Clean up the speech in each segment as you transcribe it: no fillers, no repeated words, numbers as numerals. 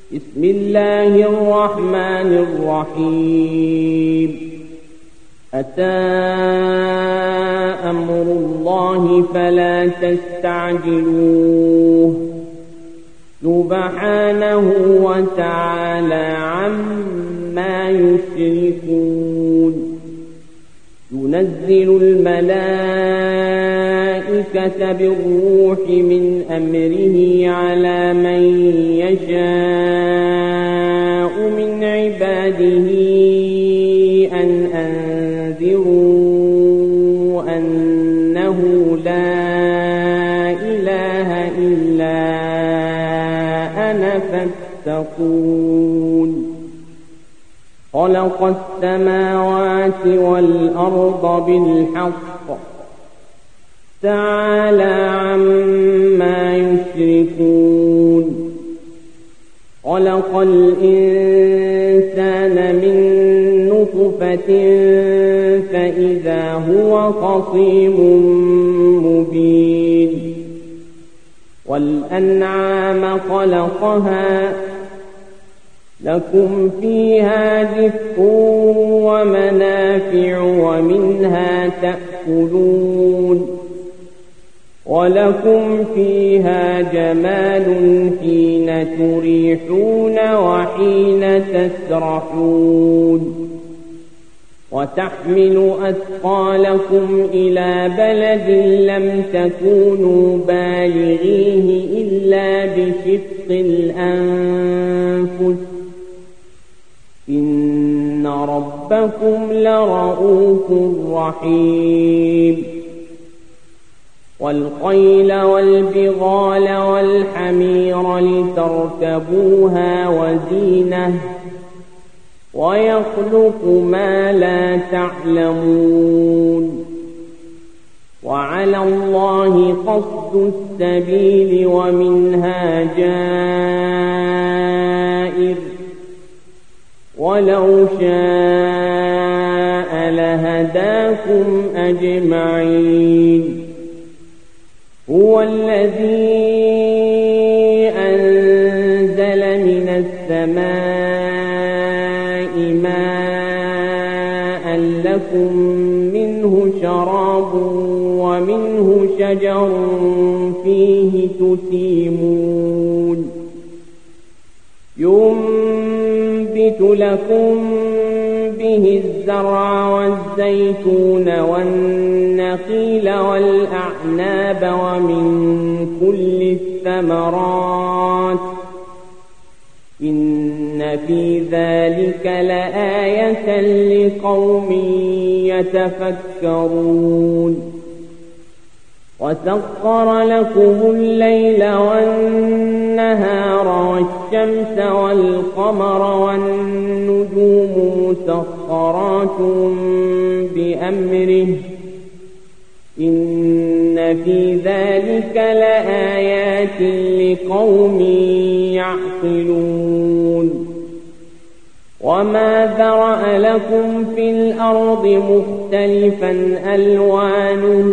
بسم الله الرحمن الرحيم أتى أمر الله فلا تستعجلوه سبحانه وتعالى عما يشركون ينزل الملائكة بالروح من أمره على من يشاء من عباده أن أنذروا أنه لا إله إلا أنا فاتقون خلق السماوات والأرض بالحق تعالى عما يشركون خلق الإنسان من نطفة فإذا هو خصيم مبين والأنعام خلقها لكم فيها دفء ومنافع ومنها تأكلون ولكم فيها جمال حين تريحون وحين تسرحون وتحمل أثقالكم إلى بلد لم تكونوا بالغيه إلا بشق الأنفس إن ربكم لرؤوف رحيم والخيل والبغال والحمير لتركبوها وزينة ويخلق ما لا تعلمون وعلى الله قصد السبيل ومنها جائر ولو شاء لهداكم أجمعين هو الذي أنزل من السماء ماء لكم منه شراب ومنه شجر فيه تسيمون ينبت لكم به الزرع والزيتون والنخيل والأعناب ومن كل الثمرات إن في ذلك لآية لقوم يتفكرون وسخر لكم الليل والنهار والشمس والقمر والنجوم مسخرات بأمره إن في ذلك لآيات لقوم يعقلون وما ذرأ لكم في الأرض مختلفا ألوانه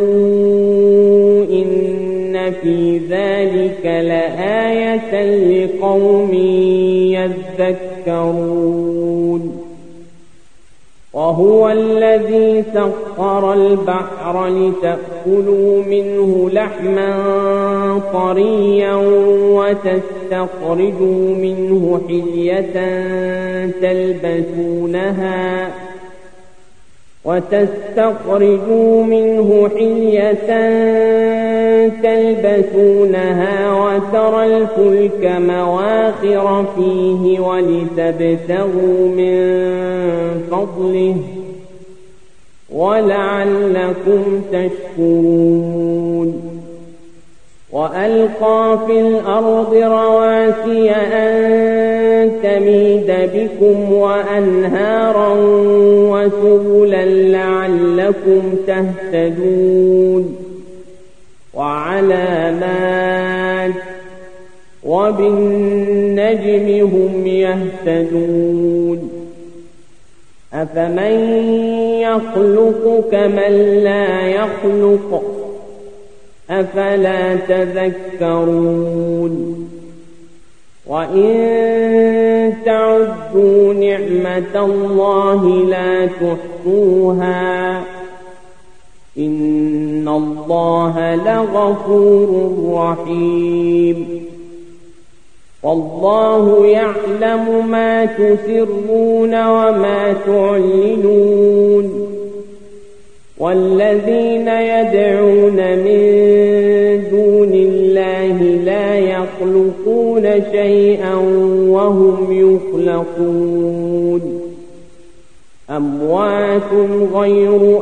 إن في ذلك لآية لقوم يذكرون وهو الذي سخر البحر لتأكلوا منه لحما طريا وتستخرجوا منه حلية تلبسونها وترى الفلك مواخر فيه ولتبتغوا من فضله ولعلكم تشكرون وألقى في الأرض رواسي أن تميد بكم وأنهارا وسبلا لعلكم تهتدون وعلامات وبالنجم هم يهتدون أفمن يخلق كمن لا يخلق أفلا تذكرون وإن تعدوا نعمة الله لا تحصوها إن الله لغفور رحيم والله يعلم ما تسرون وما تعلنون والذين يدعون من دون الله لا يخلقون شيئا وهم يخلقون أموات غير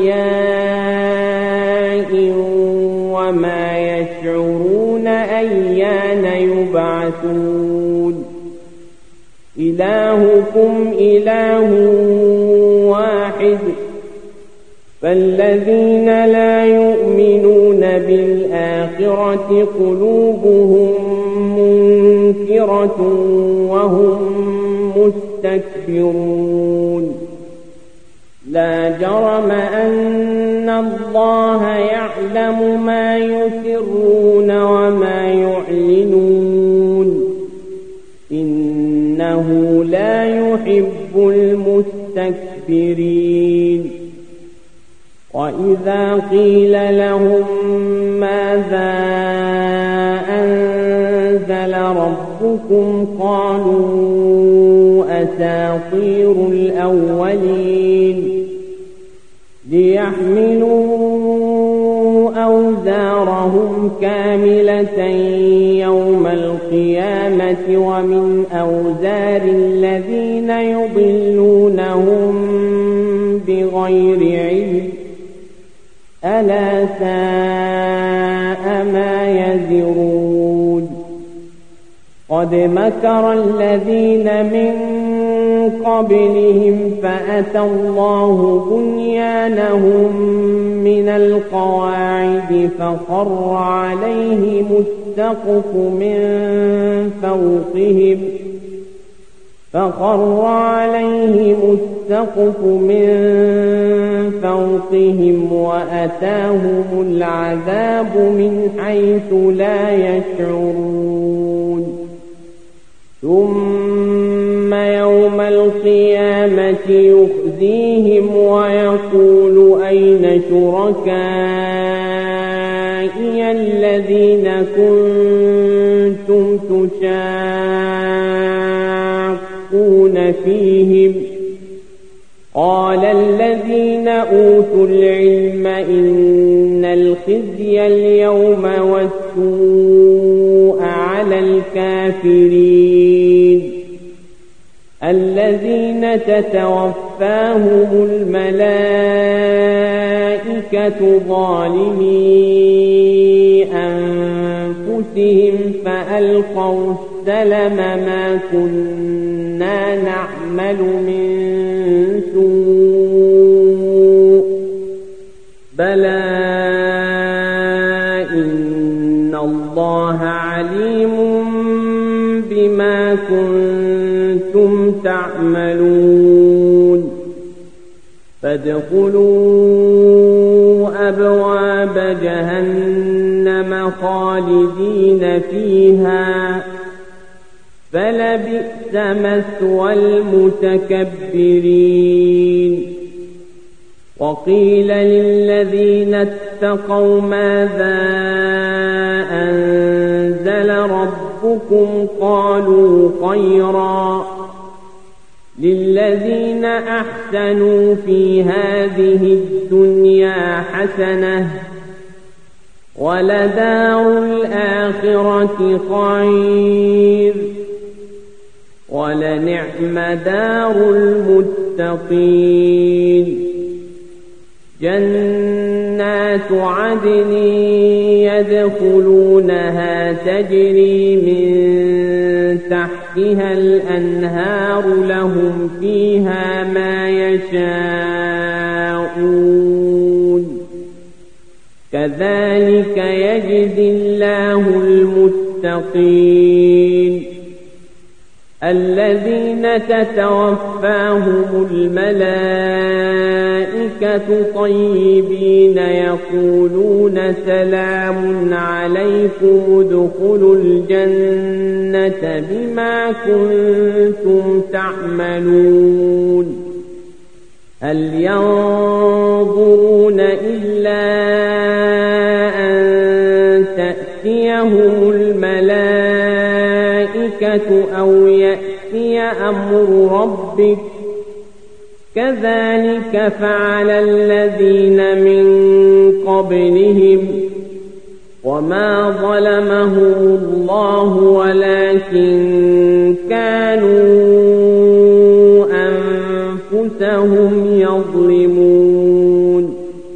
أحياء وما يشعرون أيان يبعثون إلهكم إله واحد فالذين لا يؤمنون بالآخرة قلوبهم منكرة وهم مستكبرون لا جرم أن الله يعلم ما يسرون وما يعلنون إنه لا يحب المستكبرين وإذا قيل لهم ماذا أنزل ربكم قالوا أساطير الأولين ليحملوا أوزارهم كاملة يوم القيامة ومن أوزار الذين يضلونهم بغير علم ألا ساء ما يزرون قد مكر الذين من قبلهم فأتى الله بنيانهم من القواعد فخر عليهم السقف من فوقهم وأتاهم العذاب من حيث لا يشعرون ثم يوم القيامة يخزيهم ويقول أين شركائي الذين كنتم تشاقون فيهم قال الذين أوتوا العلم إن الخزي اليوم والسوء على الكافرين الذين تتوفاهم الملائكة ظالمي أنفسهم فألقوا السلم ما كنا نعمل من سوء بلى إن الله عليم بما كنتم تعملون فادخلوا أبواب جهنم خالدين فيها فلبئس مثوى المتكبرين وقيل للذين اتقوا ماذا أنزل ربكم قالوا خيرا للذين أحسنوا في هذه الدنيا حسنة ولدار الآخرة خير ولنعم دار المتقين جنات عدن يدخلونها تجري من تحتها الأنهار لهم فيها ما يشاءون كذلك يجزي الله المتقين الذين تتوفاهم الملائكة طيبين يقولون سلام عليكم ادخلوا الجنة بما كنتم تعملون هل ينظرون إلا أن تأتيهم الملائكة أو يأتي أمر ربك كذلك فعل الذين من قبلهم وما ظلمهم الله ولكن كانوا أنفسهم يظلمون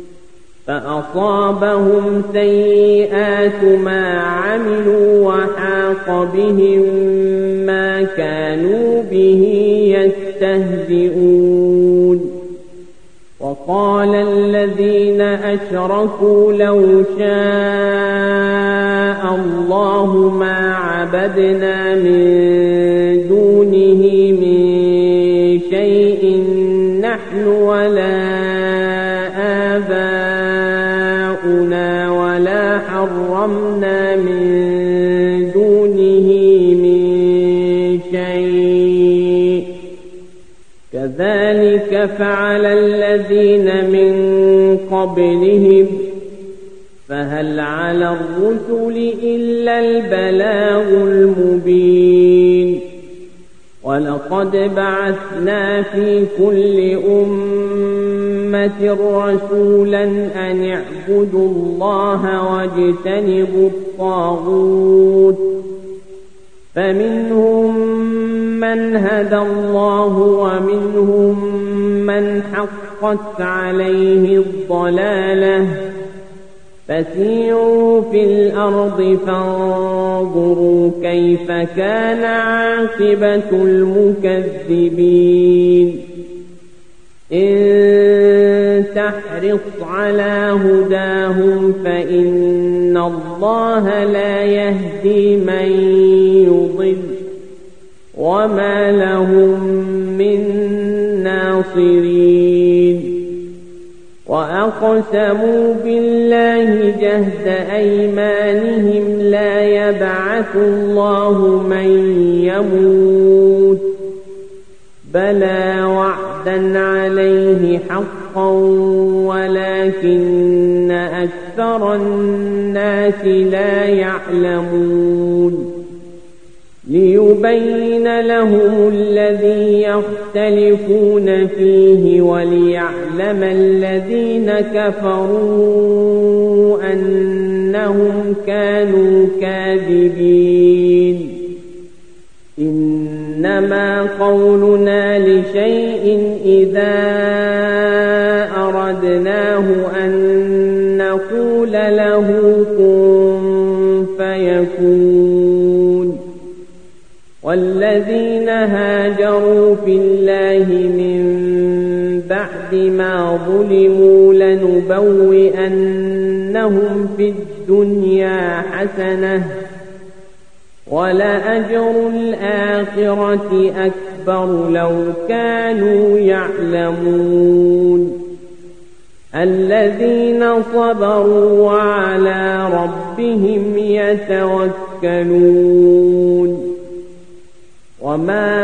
فأصابهم سيئات ما عملوا وحاق بهم ما كانوا به يستهزئون وقال الذين أشركوا لو شاء الله ما عبدنا من دونه من شيء نحن ولا آباؤنا ولا حرمنا من دونه من شيء كذلك فعل الذين من قبلهم فهل على الرسل إلا البلاغ المبين ولقد بعثنا في كل أمة رسولا أن اعبدوا الله واجتنبوا الطاغوت فمنهم من هدى الله ومنهم من حقت عليه الضلالة فسيروا في الأرض فانظروا كيف كان عاقبة المكذبين إن تحرص على هداهم فإن الله لا يهدي من يضل وما لهم من ناصرين وأقسموا بالله جهد أيمانهم لا يبعث الله من يموت بلى وعدا عليه حقا ولكن أكثر الناس لا يعلمون ليبين لهم الذي يختلفون فيه وليعلم الذين كفروا أنهم كانوا كاذبين إنما قولنا لشيء إذا أردناه أن نقول له كن فيكون والذين هاجروا في الله من بعد ما ظلموا لنبوئنهم في الدنيا حسنة ولأجر الآخرة أكبر لو كانوا يعلمون الذين صبروا وعلى ربهم يتوكلون وما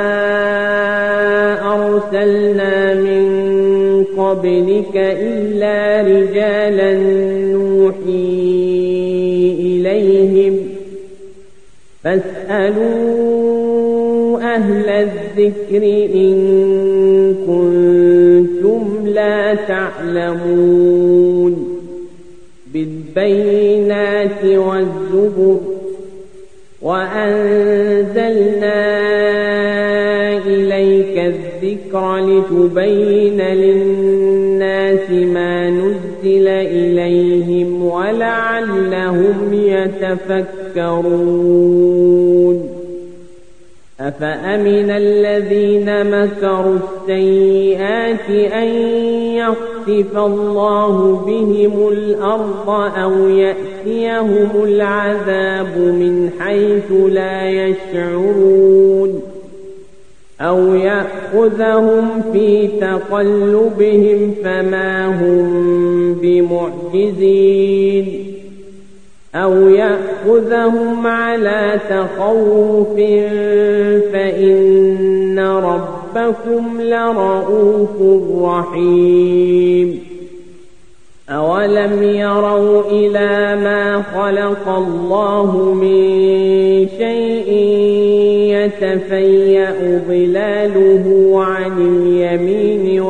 أرسلنا من قبلك إلا رجالا نوحي إليهم فاسألوا أهل الذكر إن كنتم لا تعلمون بالبينات والزبر وأنزلنا إليك الذكر لتبين للناس ما نزل إليهم ولعلهم يتفكرون أفأمن الذين مكروا السيئات أن يخسف الله بهم الأرض أو يأتيهم العذاب من حيث لا يشعرون أو يأخذهم في تقلبهم فما هم بمعجزين أو يأخذهم على تخوف فإن ربكم لرؤوف رحيم أولم يروا إلى ما خلق الله من شيء يتفيأ ظلاله عن اليمين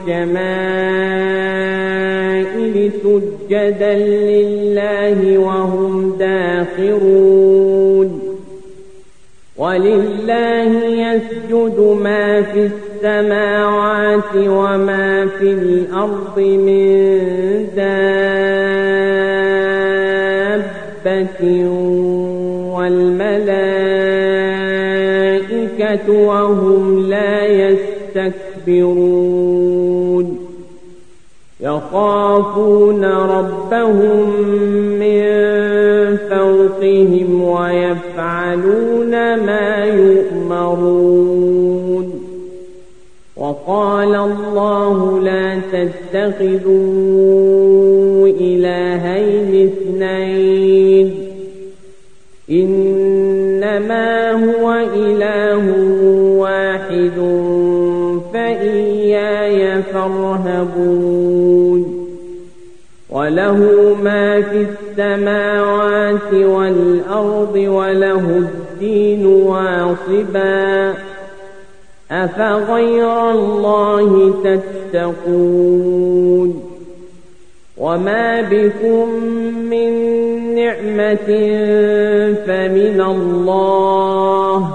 والشمائل سجدا لله وهم داخرون ولله يسجد ما في السماوات وما في الأرض من دابة والملائكة وهم لا يستكبرون يخافون ربهم من فوقهم ويفعلون ما يؤمرون وقال الله لا تتخذوا إلهين اثنين إنما هو إله واحد فإياي فارهبون وله ما في السماوات والأرض وله الدين واصبا أفغير الله تتقون وما بكم من نعمة فمن الله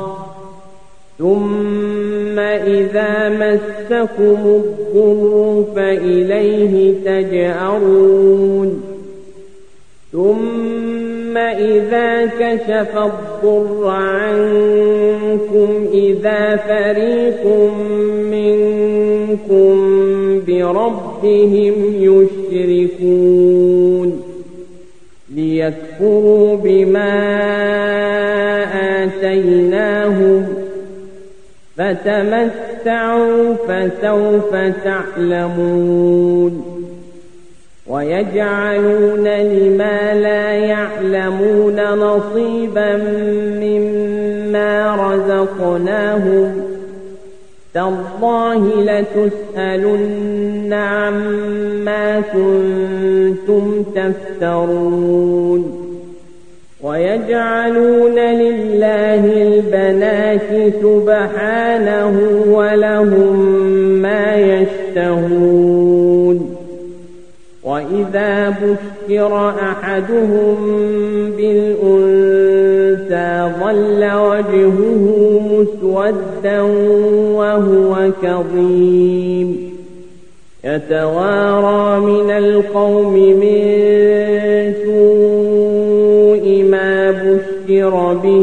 ثم إذا مسكم الضر فإليه تجأرون ثم إذا كشف الضر عنكم إذا فريق منكم بربهم يشركون ليكفروا بما آتيناهم فتمتعوا فسوف تعلمون ويجعلون لما لا يعلمون نصيبا مما رزقناهم تالله لتسألن عما كنتم تفترون ويجعلون لله البنات سبحانه ولهم ما يشتهون وإذا بشر أحدهم بالأنثى ظل وجهه مسودا وهو كظيم يتوارى من القوم من سوء ما بشر به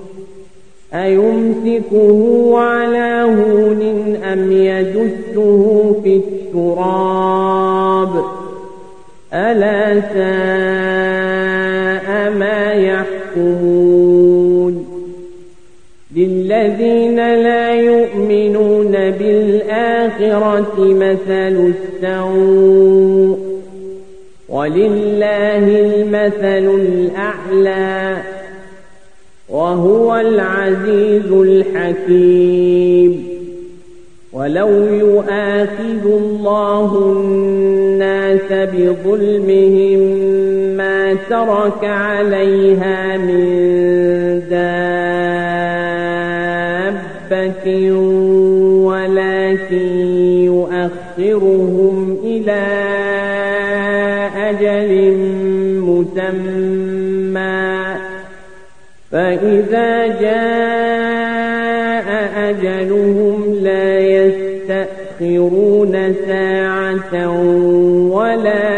أيمسكه على هون أم يدسه في التراب ألا ساء ما يحكمون للذين لا يؤمنون بالآخرة مثل السوء ولله المثل الأعلى وهو العزيز الحكيم ولو يؤاخذ الله الناس بظلمهم ما ترك عليها من دابة ولكن يؤخرهم إلى أجل مسمى فإذا جاء أجلهم لا يستأخرون ساعة ولا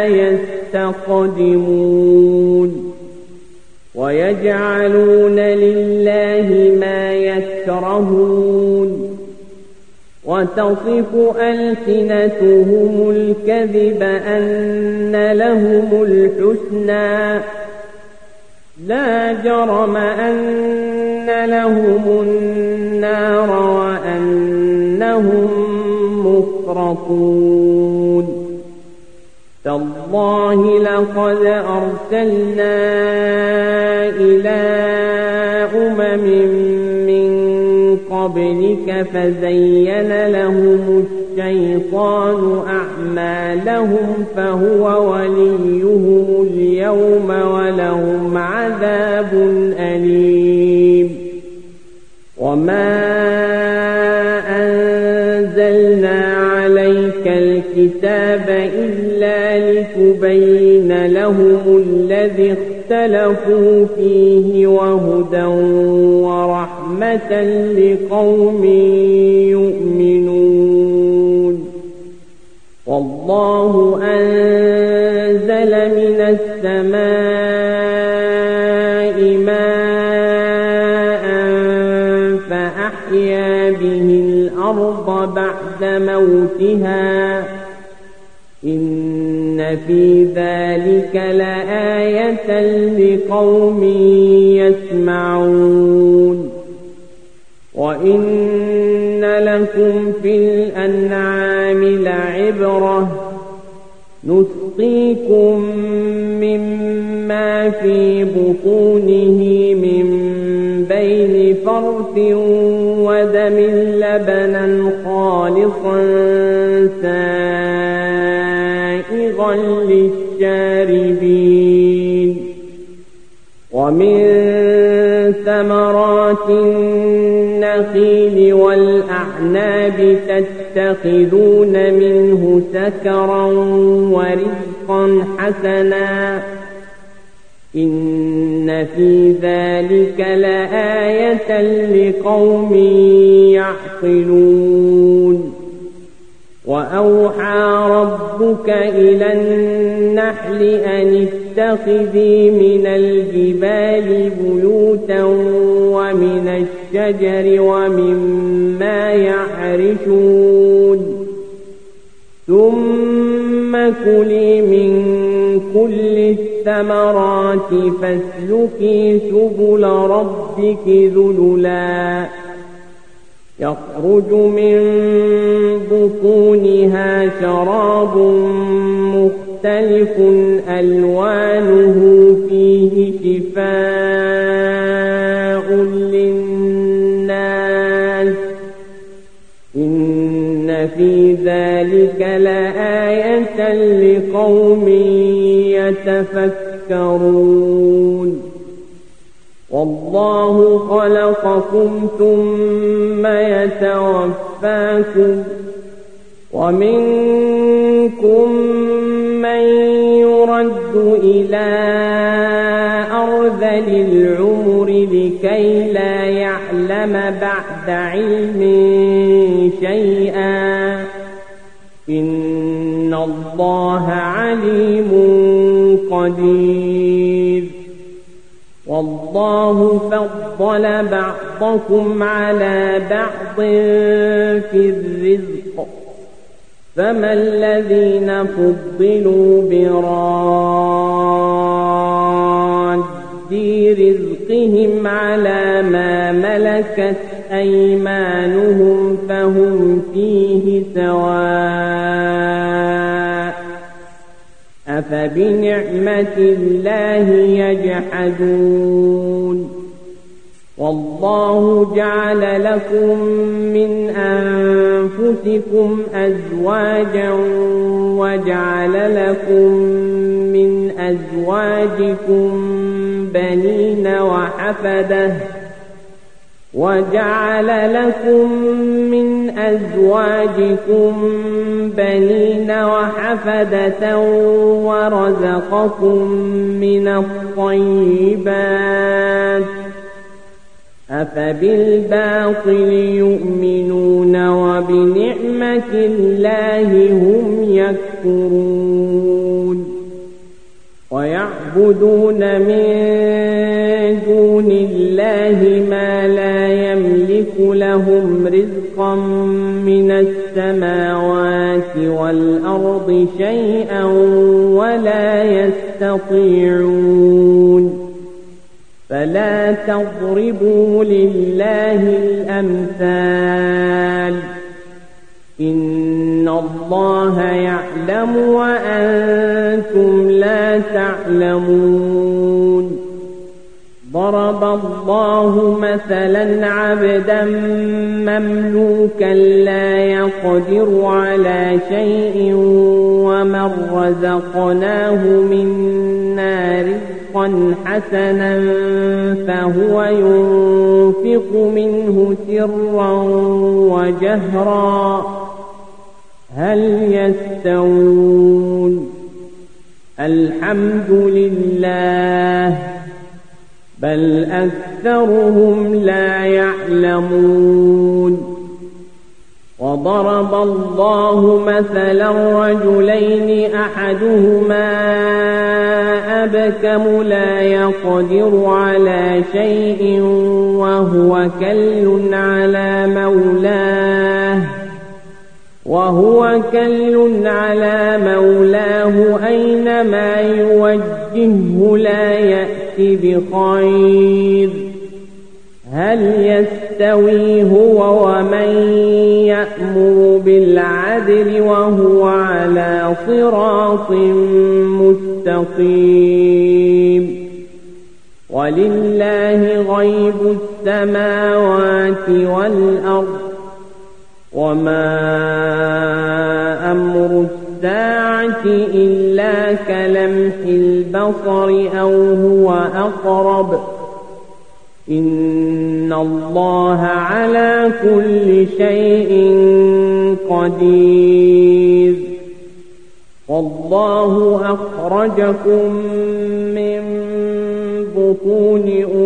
يستقدمون ويجعلون لله ما يكرهون وتصف ألسنتهم الكذب أن لهم الحسنى لا جرم أن لهم النار وأن يتركون تالله لقد أرسلنا إلى أمم من قبلك فزين لهم الشيطان أعمالهم فهو وليهم اليوم ولهم عذاب أليم وما أنزلنا عليك الكتاب إلا لتبين لهم الذي اختلفوا فيه وهدى ورحمة لقوم يؤمنون والله أنزل من السماء ماء فأحيا به الأرض بعد موتها إن في ذلك لآية لقوم يسمعون وإن لكم في الأنعام لعبرة نسقيكم مما في بطونه من بين فرث ودم لبنا خالصا سائغا للشاربين ومن ثمرات النخيل والأعناب تتخذون منه سكرا ورزقا حسنا إن في ذلك لآية لقوم يعقلون وأوحى ربك إلى النحل أن اتخذي من الجبال بيوتا ومن الشجر ومما يعرشون ثم كلي من كل الثمرات فاسلكي سبل ربك ذللا يخرج من بطونها شراب مختلف ألوانه فيه شفاء للناس إن في ذلك لآية لقوم يتفكرون والله خلقكم ثم يتوفاكم ومنكم من يرد إلى أرذل العمر لكي لا يعلم بعد علم شيئا إن الله عليم قدير والله فضل بعضكم على بعض في الرزق فما الذين فضلوا براد رزقهم على ما ملكت أيمانهم فهم فيه سواء أفبنعمة الله يجحدون والله جعل لكم من أنفسكم أزواجا وجعل لكم من أزواجكم بنين وحفدة وجعل لكم من أزواجكم بنين وحفدة ورزقكم من الطيبات أفبالباطل يؤمنون وبنعمة الله هم يكفرون ويعبدون من دون الله ما لا يملك لهم رزقا من السماوات والأرض شيئا ولا يستطيعون فلا تضربوا لله الأمثال إن الله يعلم وأنتم لا تعلمون ضرب الله مثلا عبدا مملوكا لا يقدر على شيء ومن رزقناه منا رزقا حسنا فهو ينفق منه سرا وجهرا هل يستوون الحمد لله بل أكثرهم لا يعلمون وضرب الله مثلا رجلين أحدهما أبكم لا يقدر على شيء وهو كل على مولاه أينما يوجهه لا يأتي بخير هل يستوي هو ومن يأمر بالعدل وهو على صراط مستقيم ولله غيب السماوات والأرض وما أمر الساعة إلا كلمح البصر أو هو أقرب إن الله على كل شيء قدير والله أخرجكم من بطون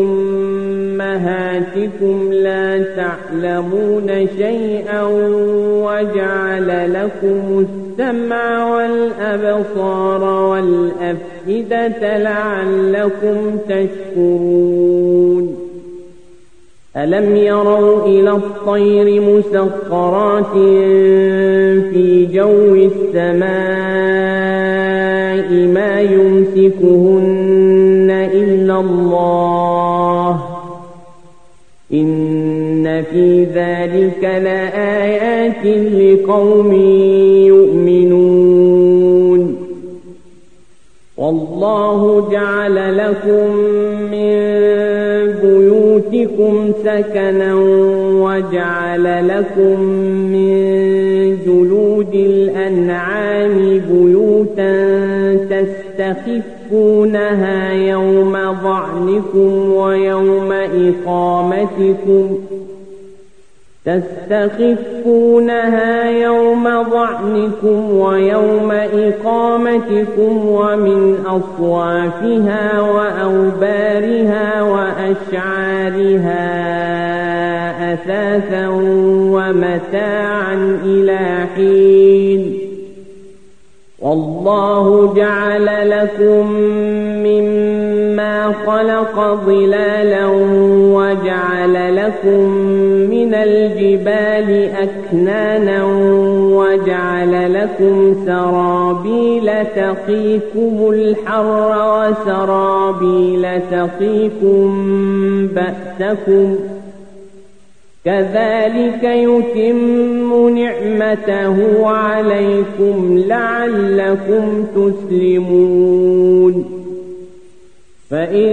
أمهاتكم لا تعلمون شيئا وجعل لكم السمع والأبصار والأفئدة لعلكم تشكرون ألم يروا إلى الطير مسخرات في جو السماء ما يمسكهن إلا الله إن في ذلك لآيات لقوم يؤمنون والله جعل لكم من بيوتكم سكنا وجعل لكم من جلود الأنعام بيوتا تستخفونها يوم ضعنكم ويوم إقامتكم ومن أصوافها وأوبارها وأشعارها أثاثا ومتاعا إلى حين والله جعل لكم مما خلق ظلالا وجعل لكم من الجبال أكنانا وجعل لكم سرابيل تقيكم الحر وسرابيل تقيكم بأسكم كذلك يتم نعمته عليكم لعلكم تسلمون فإن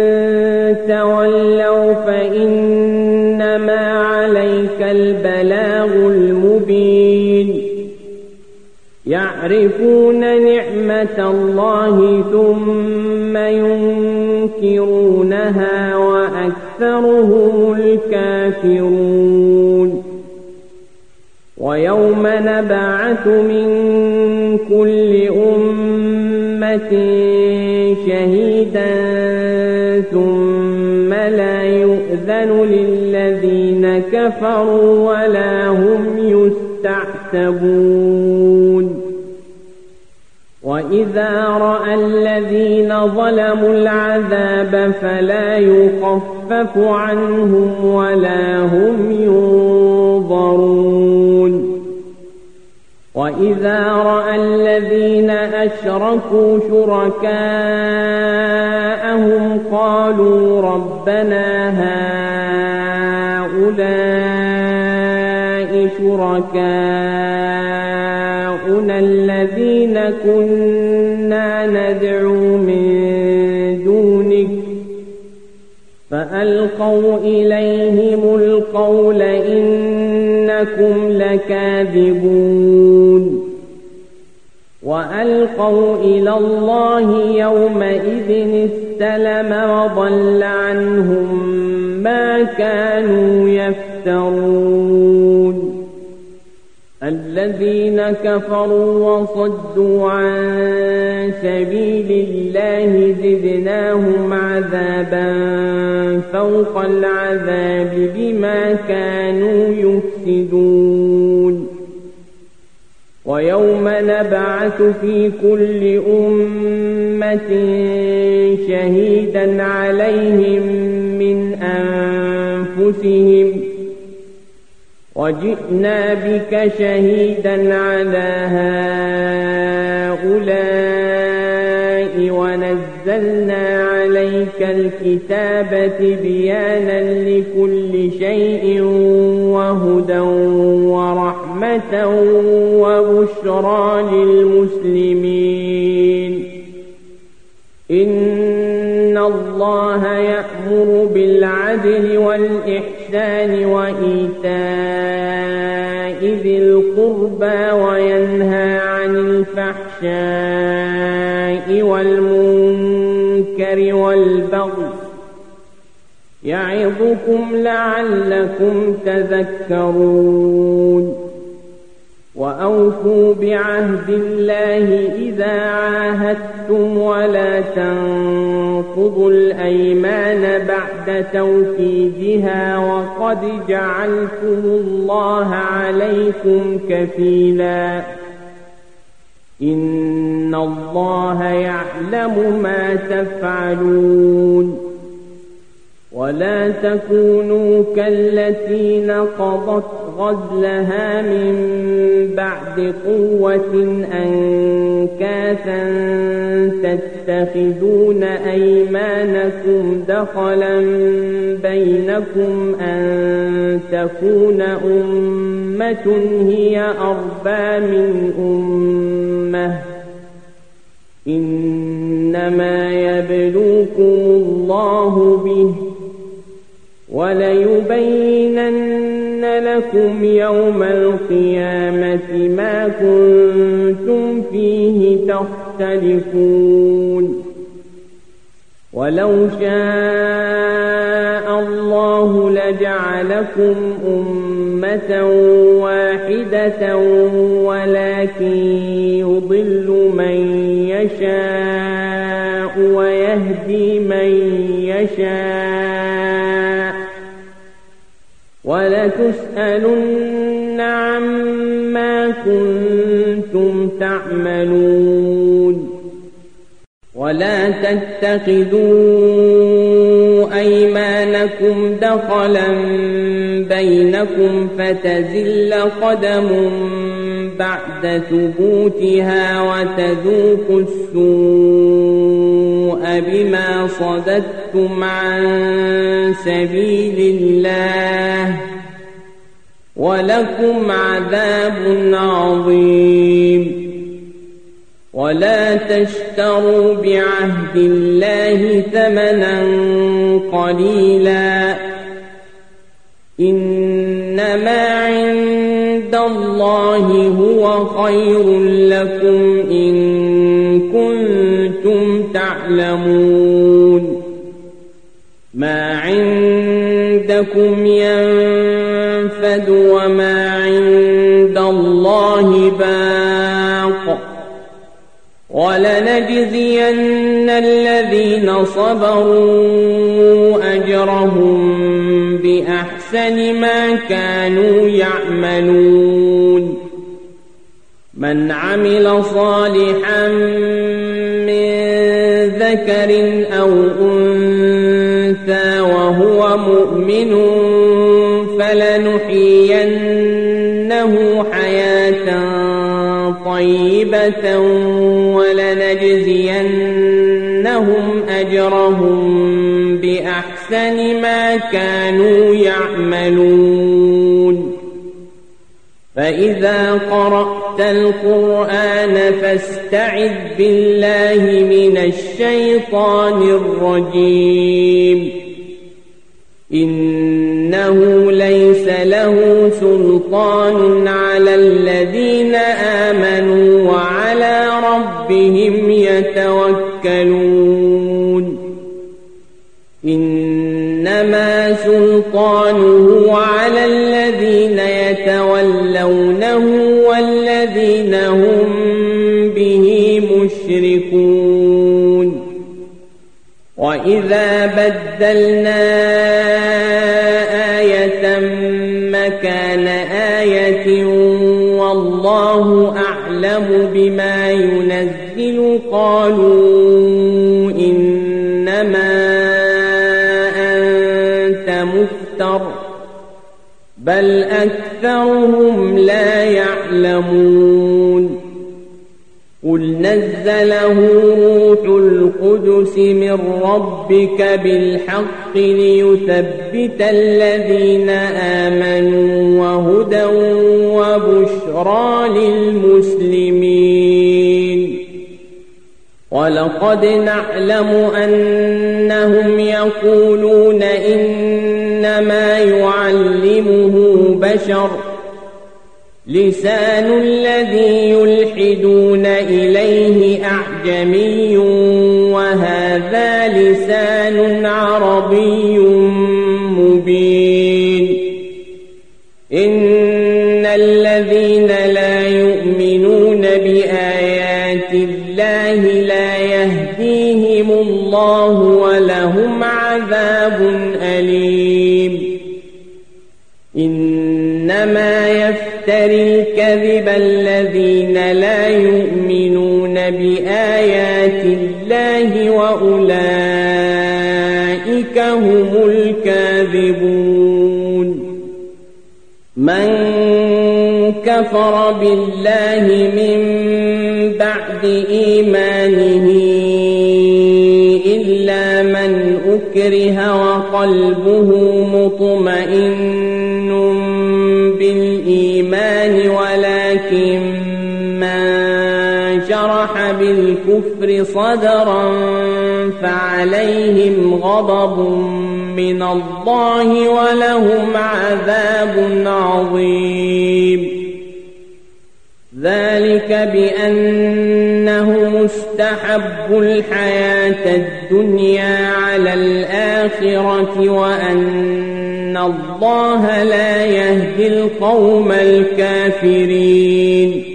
تولوا فإنما عليك البلاغ المبين يعرفون نعمة الله ثم ينكرونها وأكثرهم الكافرون ويوم نبعث من كل أمة شهيدا ثم لا يؤذن للذين كفروا ولا هم يستعتبون وإذا رأى الذين ظلموا العذاب فلا يخفف عنهم ولا هم ينظرون وإذا رأى الذين أشركوا شركاءهم قالوا ربنا هؤلاء شركاؤنا الذين كنا ندعو من دونك فألقوا إليهم القول إنكم لكاذبون وألقوا إلى الله يومئذ السلم وضل عنهم ما كانوا يفترون الذين كفروا وصدوا عن سبيل الله زدناهم عذابا فوق العذاب بما كانوا يفسدون ويوم نبعث في كل أمة شهيدا عليهم من أنفسهم وجئنا بك شهيدا على هؤلاء ونزلنا عليك الكتاب بيانا لكل شيء وهدى ورحمة وبشرى للمسلمين إن الله يأمر بالعدل والإحسان وإيتاء ذي القربى وينهى عن الفحشاء والمنكر والبغي يعظكم لعلكم تذكرون وأوفوا بعهد الله إذا عاهدتم ولا تنقضوا الأيمان بعد توكيدها وقد جعلتم الله عليكم كفيلا إن الله يعلم ما تفعلون ولا تكونوا كالتي نقضت غزلها من بعد قوة أنكاثا تتخذون أيمانكم دخلا بينكم أن تكون أمة هي أربى من أمة إنما يبلوكم الله به وليبينن لكم يوم القيامة ما كنتم فيه تختلفون ولو شاء الله لجعلكم أمة واحدة ولكن يضل من يشاء ويهدي من يشاء ولتسألن عما كنتم تعملون ولا تتخذوا أيمانكم دخلا بينكم فتزل قدم بعد ثبوتها وتذوقوا السوء بما صددتم عن سبيل الله ولكم عذاب عظيم ولا تشتروا بعهد الله ثمنا قليلا إنما عند الله هو خير لكم إن كنتم تعلمون ما عندكم ينفد وما عند الله باق ولنجزين الذين صبروا أجرهم بأحسن ما كانوا يعملون من عمل صالحا من ذكر أو أنثى وهو مؤمن فلنحيينه حياة طيبة ولنجزينهم أجرهم بأحسن ما كانوا يعملون فإذا قرأت القرآن فاستعذ بالله من الشيطان الرجيم إنه ليس له سلطان على الذين آمنوا وعلى ربهم يتوكلون إنما سلطانه على الذين يتولونه والذين هم به مشركون وإذا بدلنا آية مكان آية والله أعلم بما ينزل قالوا إنما أنت مفتر بل أكثرهم لا يعلمون قل نزله روح القدس من ربك بالحق ليثبت الذين آمنوا وهدى وبشرى للمسلمين ولقد نعلم أنهم يقولون إنما يعلمه بشر لسان الذي يلحدون إليه أعجمي وهذا لسان عربي مبين إن الذين لا يؤمنون بآيات الله لا يهديهم الله ولهم عذاب أليم إنما يفتري الكذب الذين لا يؤمنون بآيات الله وأولئك هم الكاذبون من كفر بالله من بعد إيمانه إلا من أكره وقلبه مطمئن بالإيمان ولكن من شرح بالكفر صدرا فعليهم غضب من الله ولهم عذاب عظيم ذلك بأنهم استحبوا الحياة الدنيا على الآخرة وأن الله لا يهدي القوم الكافرين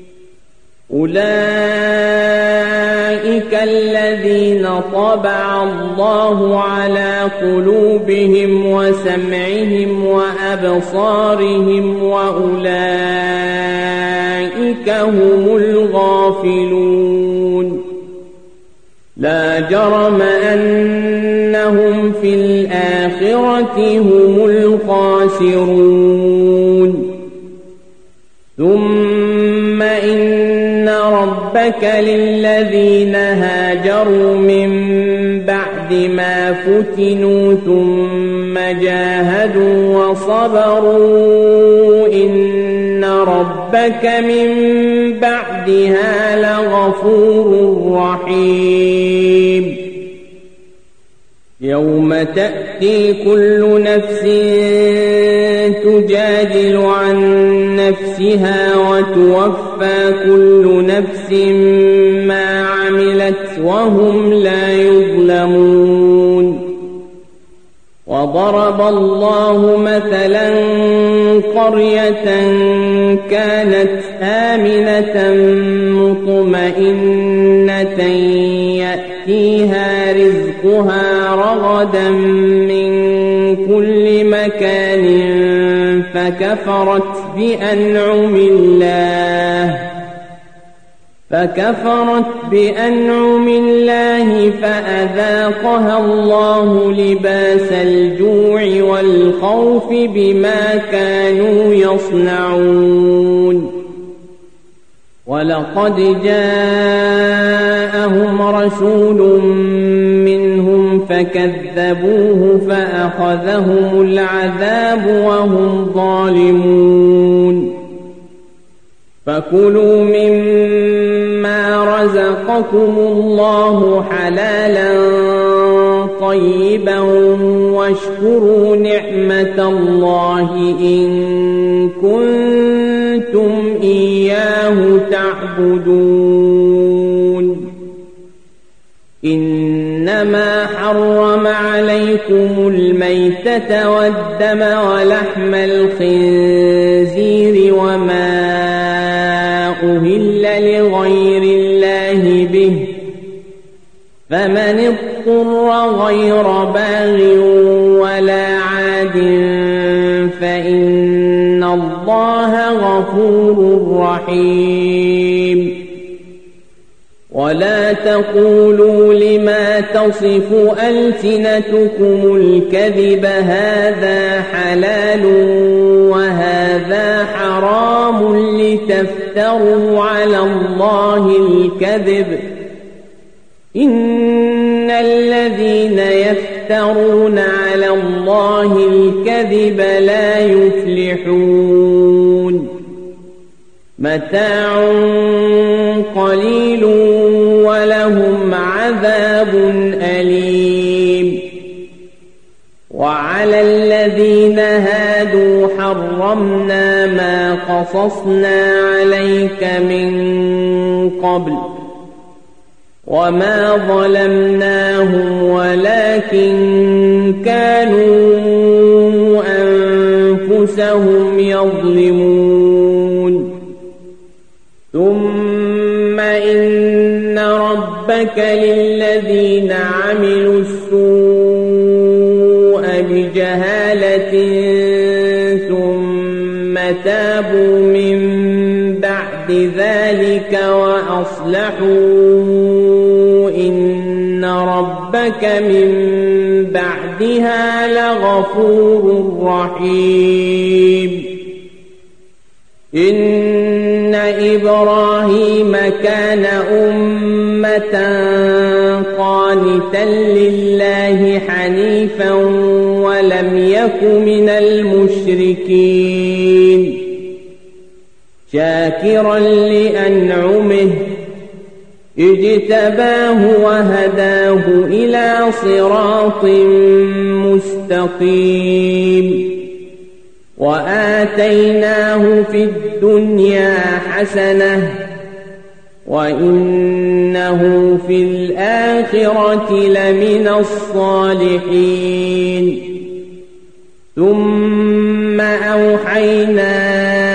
أولئك الذين طبع الله على قلوبهم وسمعهم وأبصارهم وأولئك هم الغافلون لا جرم أنهم في الآخرة هم الخاسرون ثم إن ربك للذين هاجروا من بعد ما فتنوا ثم جاهدوا وصبروا إن ربك من بعدها لغفور رحيم يوم تأتي كل نفس تجادل عن نفسها وتوفى كل نفس ما عملت وهم لا يظلمون وضرب الله مثلا قرية كانت آمنة مطمئنة يأتيها رزقها رغدا من كل مكان فكفرت بأنعم الله فأذاقها الله لباس الجوع والخوف بما كانوا يصنعون ولقد جاءهم رسول منهم فكذبوه فأخذهم العذاب وهم ظالمون فكلوا مما رزقكم الله حلالا طيبا واشكروا نعمة الله إن كنتم إياه تعبدون إنما حرم عليكم الميتة والدم ولحم الخنزير وما أهل لغير الله به فمن اضطر غير باغ ولا عاد فإن الله غفور رحيم ولا تقولوا لما تصف ألسنتكم الكذب هذا حلال وهذا حرام لتفتروا على الله الكذب إن الذين يفترون على الله الكذب لا يفلحون متاع قليل ولهم عذاب أليم وعلى الذين هادوا حرمنا ما قصصنا عليك من قبل وما ظلمناهم ولكن كانوا أنفسهم يظلمون ثم إن ربك للذين عملوا السوء بجهالة ثم تابوا من بعد ذلك وأصلحوا إن ربك من بعدها لغفور رحيم إن إبراهيم كان أمة قانتا لله حنيفا ولم يك من المشركين شاكرا لأنعمه اجتباه وهداه إلى صراط مستقيم وآتيناه في الدنيا حسنة وإنه في الآخرة لمن الصالحين ثم أوحينا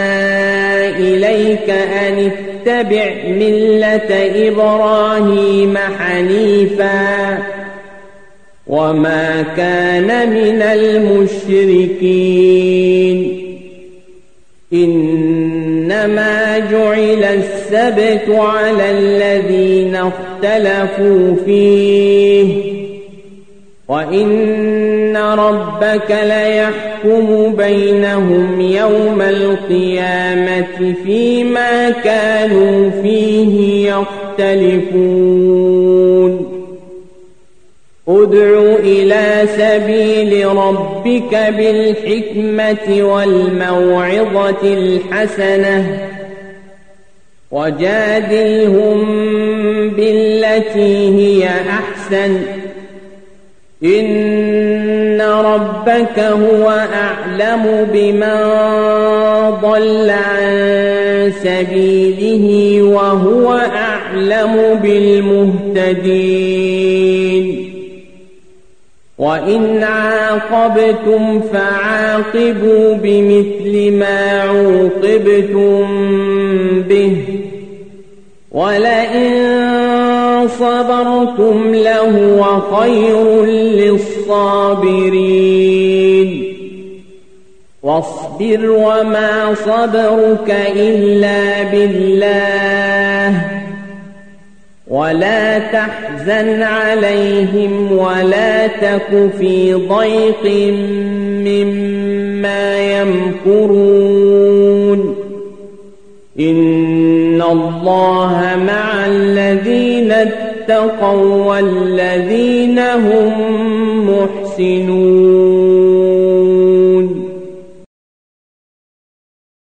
إليك أن اتبع ملة إبراهيم حنيفا وما كان من المشركين إنما جعل السبت على الذين اختلفوا فيه وإن ربك ليحكم بينهم يوم القيامة فيما كانوا فيه يختلفون ادع إلى سبيل ربك بالحكمة والموعظة الحسنة وجادلهم بالتي هي أحسن إن ربك هو أعلم بمن ضل عن سبيله وهو أعلم بالمهتدين وإن عاقبتم فعاقبوا بمثل ما عوقبتم به ولئن صبرتم لهو خير للصابرين واصبر وما صبرك إلا بالله ولا تحزن عليهم ولا تك في ضيق مما يمكرون إن الله مع الذين اتقوا والذين هم محسنون